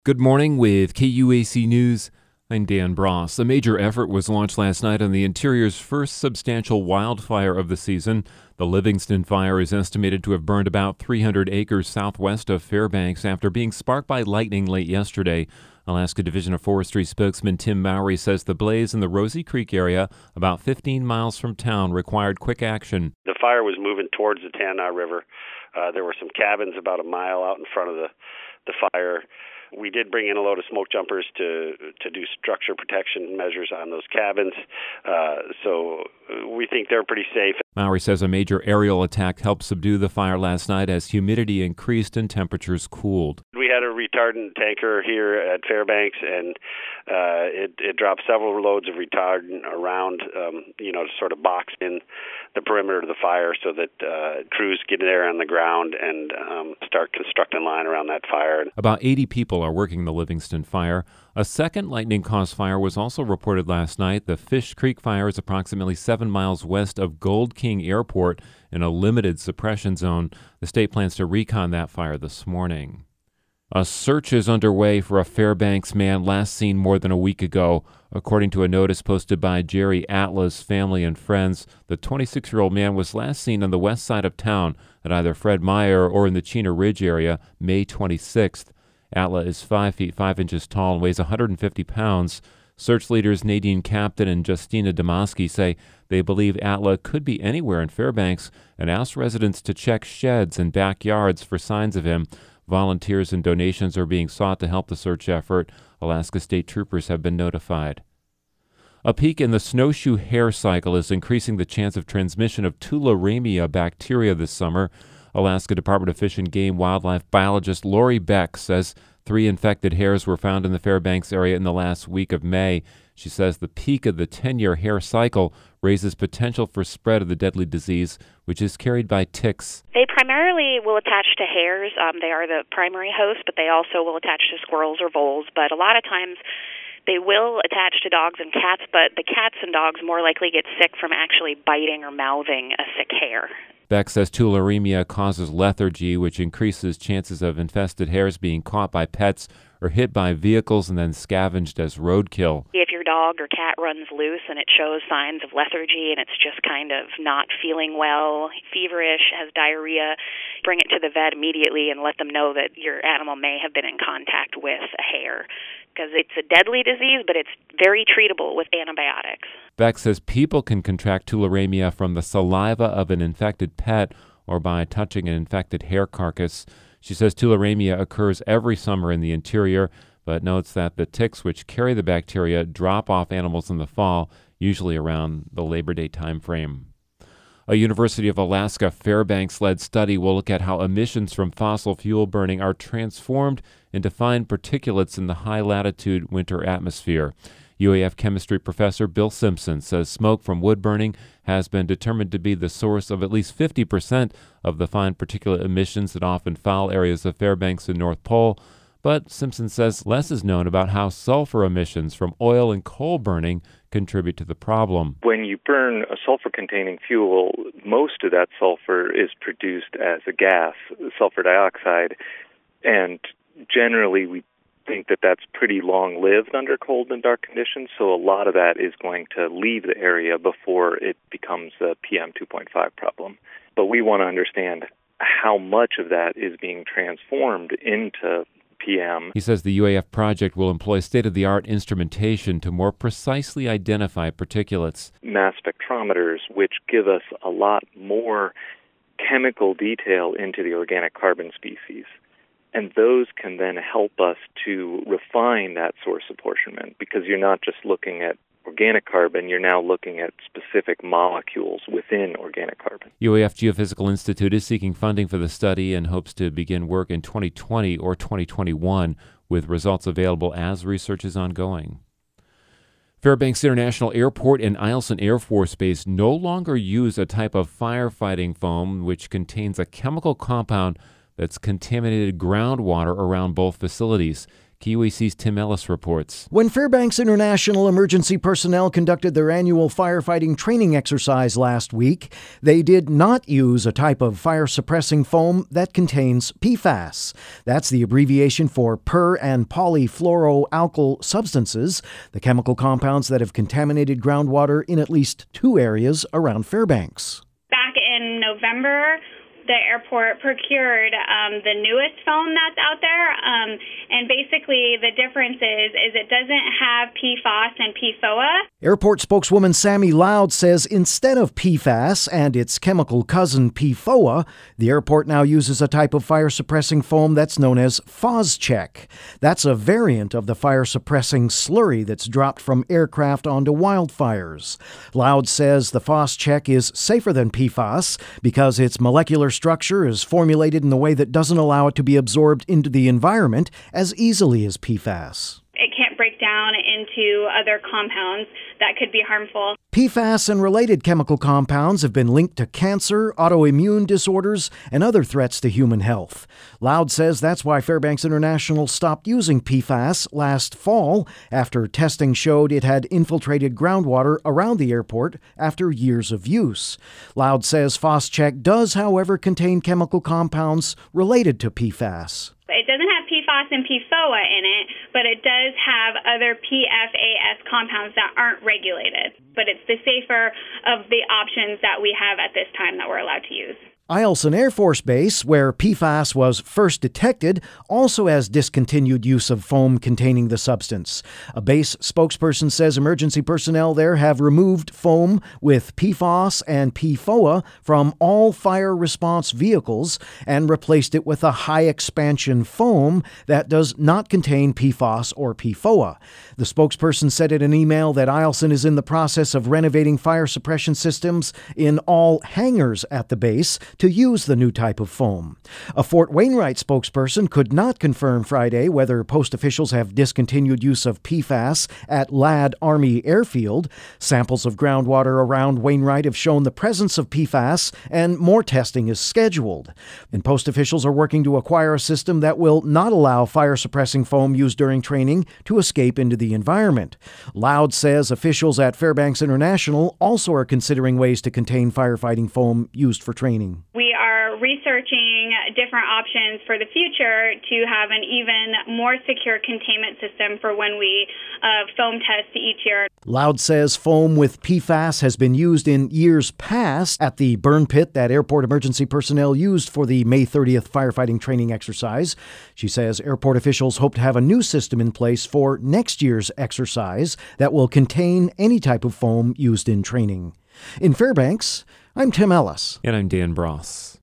Good morning with KUAC News. I'm Dan Bross. A major effort was launched last night on the interior's first substantial wildfire of the season. The Livingston fire is estimated to have burned about 300 acres southwest of Fairbanks after being sparked by lightning late yesterday. Alaska Division of Forestry spokesman Tim Mowry says the blaze in the Rosie Creek area, about 15 miles from town, required quick action. The fire was moving towards the Tanana River. There were some cabins about a mile out in front of the fire. We did bring in a load of smoke jumpers to do structure protection measures on those cabins, so we think they're pretty safe. Mowry says a major aerial attack helped subdue the fire last night as humidity increased and temperatures cooled. We had a retardant tanker here at Fairbanks, and it dropped several loads of retardant around, to sort of box in the perimeter of the fire so that crews get there on the ground and start constructing line around that fire. About 80 people are working the Livingston fire. A second lightning-caused fire was also reported last night. The Fish Creek fire is approximately 7 miles west of Gold King Airport in a limited suppression zone. The state plans to recon that fire this morning. A search is underway for a Fairbanks man last seen more than a week ago. According to a notice posted by Jerry Atla's family and friends, the 26-year-old man was last seen on the west side of town at either Fred Meyer or in the Chena Ridge area May 26th. Atla is 5 feet 5 inches tall and weighs 150 pounds. Search leaders Nadine Captain and Justina Damaski say they believe Atla could be anywhere in Fairbanks and asked residents to check sheds and backyards for signs of him. Volunteers and donations are being sought to help the search effort. Alaska State Troopers have been notified. A peak in the snowshoe hare cycle is increasing the chance of transmission of tularemia bacteria this summer. Alaska Department of Fish and Game wildlife biologist Lori Beck says 3 infected hares were found in the Fairbanks area in the last week of May. She says the peak of the 10-year hare cycle raises potential for spread of the deadly disease, which is carried by ticks. They primarily will attach to hares. They are the primary host, but they also will attach to squirrels or voles. But a lot of times they will attach to dogs and cats, but the cats and dogs more likely get sick from actually biting or mouthing a sick hare. Beck says tularemia causes lethargy, which increases chances of infested hares being caught by pets or hit by vehicles and then scavenged as roadkill. If your dog or cat runs loose and it shows signs of lethargy and it's just kind of not feeling well, feverish, has diarrhea, bring it to the vet immediately and let them know that your animal may have been in contact with a hare. Because it's a deadly disease, but it's very treatable with antibiotics. Beck says people can contract tularemia from the saliva of an infected pet or by touching an infected hare carcass. She says tularemia occurs every summer in the interior, but notes that the ticks which carry the bacteria drop off animals in the fall, usually around the Labor Day time frame. A University of Alaska Fairbanks-led study will look at how emissions from fossil fuel burning are transformed into fine particulates in the high-latitude winter atmosphere. UAF chemistry professor Bill Simpson says smoke from wood burning has been determined to be the source of at least 50% of the fine particulate emissions that often foul areas of Fairbanks and North Pole. But Simpson says less is known about how sulfur emissions from oil and coal burning contribute to the problem. When you burn a sulfur-containing fuel, most of that sulfur is produced as a gas, sulfur dioxide, and generally we think that that's pretty long-lived under cold and dark conditions, so a lot of that is going to leave the area before it becomes a PM 2.5 problem. But we want to understand how much of that is being transformed into PM. He says the UAF project will employ state-of-the-art instrumentation to more precisely identify particulates. Mass spectrometers, which give us a lot more chemical detail into the organic carbon species. And those can then help us to refine that source apportionment, because you're not just looking at organic carbon, you're now looking at specific molecules within organic carbon. UAF Geophysical Institute is seeking funding for the study and hopes to begin work in 2020 or 2021, with results available as research is ongoing. Fairbanks International Airport and Eielson Air Force Base no longer use a type of firefighting foam which contains a chemical compound that's contaminated groundwater around both facilities. KUAC's Tim Ellis reports. When Fairbanks International emergency personnel conducted their annual firefighting training exercise last week, they did not use a type of fire-suppressing foam that contains PFAS. That's the abbreviation for per- and polyfluoroalkyl substances, the chemical compounds that have contaminated groundwater in at least 2 areas around Fairbanks. Back in November, the airport procured the newest foam that's out there, and basically the difference is it doesn't have PFAS and PFOA. Airport spokeswoman Sammy Loud says instead of PFAS and its chemical cousin PFOA, the airport now uses a type of fire-suppressing foam that's known as Phos-Chek. That's a variant of the fire-suppressing slurry that's dropped from aircraft onto wildfires. Loud says the Phos-Chek is safer than PFAS because its molecular structure is formulated in a way that doesn't allow it to be absorbed into the environment as easily as PFAS. It can't break down into other compounds that could be harmful. PFAS and related chemical compounds have been linked to cancer, autoimmune disorders, and other threats to human health. Loud says that's why Fairbanks International stopped using PFAS last fall after testing showed it had infiltrated groundwater around the airport after years of use. Loud says Phos-Chek does, however, contain chemical compounds related to PFAS. It doesn't have PFAS and PFOA in it, but it does have other PFAS compounds that aren't regulated. But it's the safer of the options that we have at this time that we're allowed to use. Eielson Air Force Base, where PFAS was first detected, also has discontinued use of foam containing the substance. A base spokesperson says emergency personnel there have removed foam with PFAS and PFOA from all fire response vehicles and replaced it with a high-expansion foam that does not contain PFAS or PFOA. The spokesperson said in an email that Eielson is in the process of renovating fire suppression systems in all hangars at the base to use the new type of foam. A Fort Wainwright spokesperson could not confirm Friday whether post officials have discontinued use of PFAS at Ladd Army Airfield. Samples of groundwater around Wainwright have shown the presence of PFAS, and more testing is scheduled. And post officials are working to acquire a system that will not allow fire-suppressing foam used during training to escape into the environment. Loud says officials at Fairbanks International also are considering ways to contain firefighting foam used for training. We are researching different options for the future to have an even more secure containment system for when we foam test each year. Loud says foam with PFAS has been used in years past at the burn pit that airport emergency personnel used for the May 30th firefighting training exercise. She says airport officials hope to have a new system in place for next year's exercise that will contain any type of foam used in training. In Fairbanks, I'm Tim Ellis. And I'm Dan Bross.